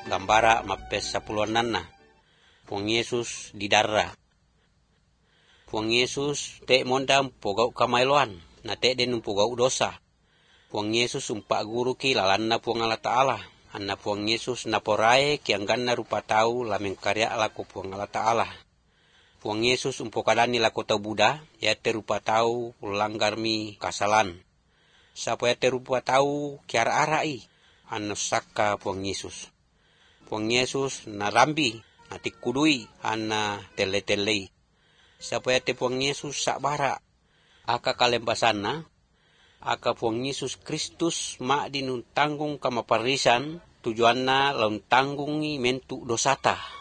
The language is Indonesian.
gambara mapes 10 na. Puang Yesus di darah. Puang Yesus te mondam pogau kamailoan, na te den pogau dosa. Puang Yesus umpak guru ki lalanna puang Allah Ta'ala. Anna Puang Yesus naporae kiangganna rupa tau lameng karya laku Puang Allah Ta'ala. Puang Yesus umpokadani laku tau Buddha, ya te rupa tau ulanggar mi kasalan. Sapa ya te rupa tau kiara arai, anna saka Puang Yesus. Puang Yesus narambi, natikudui, anna tele-telei. Sapa ya te Puang Yesus sakbara, aka kalempasana, aka Puang Yesus Kristus mak dinun tanggung kamaparisan tujuanna laun tanggungi mentu dosata.